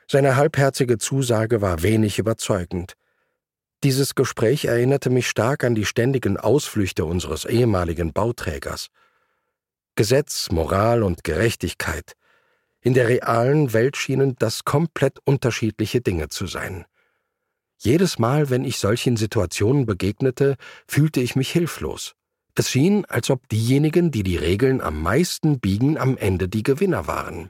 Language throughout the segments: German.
Seine halbherzige Zusage war wenig überzeugend. Dieses Gespräch erinnerte mich stark an die ständigen Ausflüchte unseres ehemaligen Bauträgers. Gesetz, Moral und Gerechtigkeit. In der realen Welt schienen das komplett unterschiedliche Dinge zu sein. Jedes Mal, wenn ich solchen Situationen begegnete, fühlte ich mich hilflos. Es schien, als ob diejenigen, die die Regeln am meisten biegen, am Ende die Gewinner waren.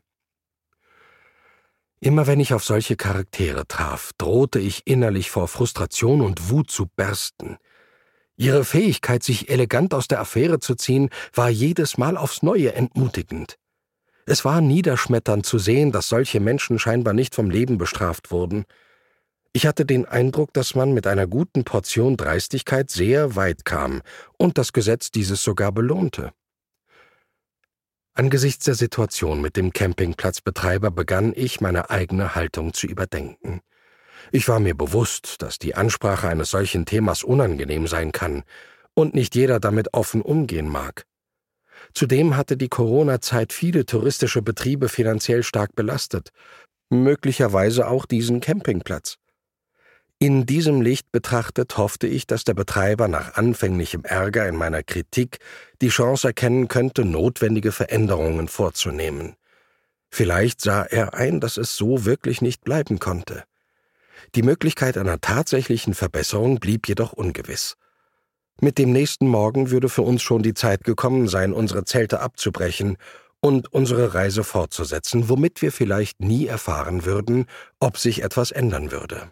Immer wenn ich auf solche Charaktere traf, drohte ich innerlich vor Frustration und Wut zu bersten. Ihre Fähigkeit, sich elegant aus der Affäre zu ziehen, war jedes Mal aufs Neue entmutigend. Es war niederschmetternd zu sehen, dass solche Menschen scheinbar nicht vom Leben bestraft wurden. Ich hatte den Eindruck, dass man mit einer guten Portion Dreistigkeit sehr weit kam und das Gesetz dieses sogar belohnte. Angesichts der Situation mit dem Campingplatzbetreiber begann ich, meine eigene Haltung zu überdenken. Ich war mir bewusst, dass die Ansprache eines solchen Themas unangenehm sein kann und nicht jeder damit offen umgehen mag. Zudem hatte die Corona-Zeit viele touristische Betriebe finanziell stark belastet, möglicherweise auch diesen Campingplatz. In diesem Licht betrachtet hoffte ich, dass der Betreiber nach anfänglichem Ärger in meiner Kritik die Chance erkennen könnte, notwendige Veränderungen vorzunehmen. Vielleicht sah er ein, dass es so wirklich nicht bleiben konnte. Die Möglichkeit einer tatsächlichen Verbesserung blieb jedoch ungewiss. Mit dem nächsten Morgen würde für uns schon die Zeit gekommen sein, unsere Zelte abzubrechen und unsere Reise fortzusetzen, womit wir vielleicht nie erfahren würden, ob sich etwas ändern würde.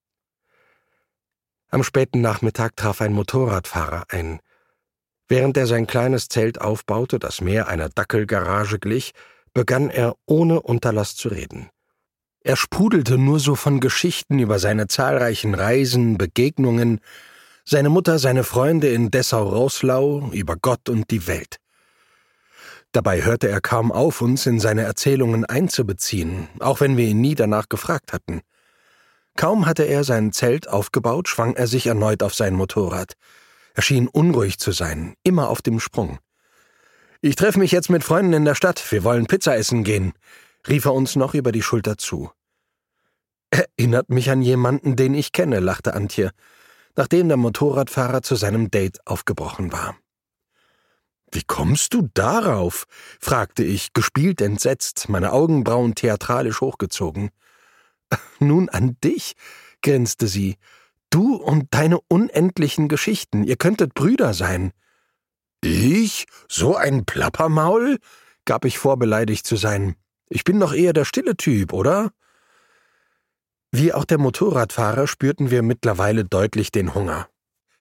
Am späten Nachmittag traf ein Motorradfahrer ein. Während er sein kleines Zelt aufbaute, das mehr einer Dackelgarage glich, begann er ohne Unterlass zu reden. Er sprudelte nur so von Geschichten über seine zahlreichen Reisen, Begegnungen, seine Mutter, seine Freunde in Dessau-Roßlau, über Gott und die Welt. Dabei hörte er kaum auf, uns in seine Erzählungen einzubeziehen, auch wenn wir ihn nie danach gefragt hatten. Kaum hatte er sein Zelt aufgebaut, schwang er sich erneut auf sein Motorrad. Er schien unruhig zu sein, immer auf dem Sprung. »Ich treffe mich jetzt mit Freunden in der Stadt, wir wollen Pizza essen gehen«, rief er uns noch über die Schulter zu. »Erinnert mich an jemanden, den ich kenne«, lachte Antje, nachdem der Motorradfahrer zu seinem Date aufgebrochen war. »Wie kommst du darauf?«, fragte ich, gespielt entsetzt, meine Augenbrauen theatralisch hochgezogen. »Nun an dich«, grinste sie. »Du und deine unendlichen Geschichten, ihr könntet Brüder sein.« »Ich? So ein Plappermaul?«, gab ich vor, beleidigt zu sein. »Ich bin doch eher der stille Typ, oder?« Wie auch der Motorradfahrer spürten wir mittlerweile deutlich den Hunger.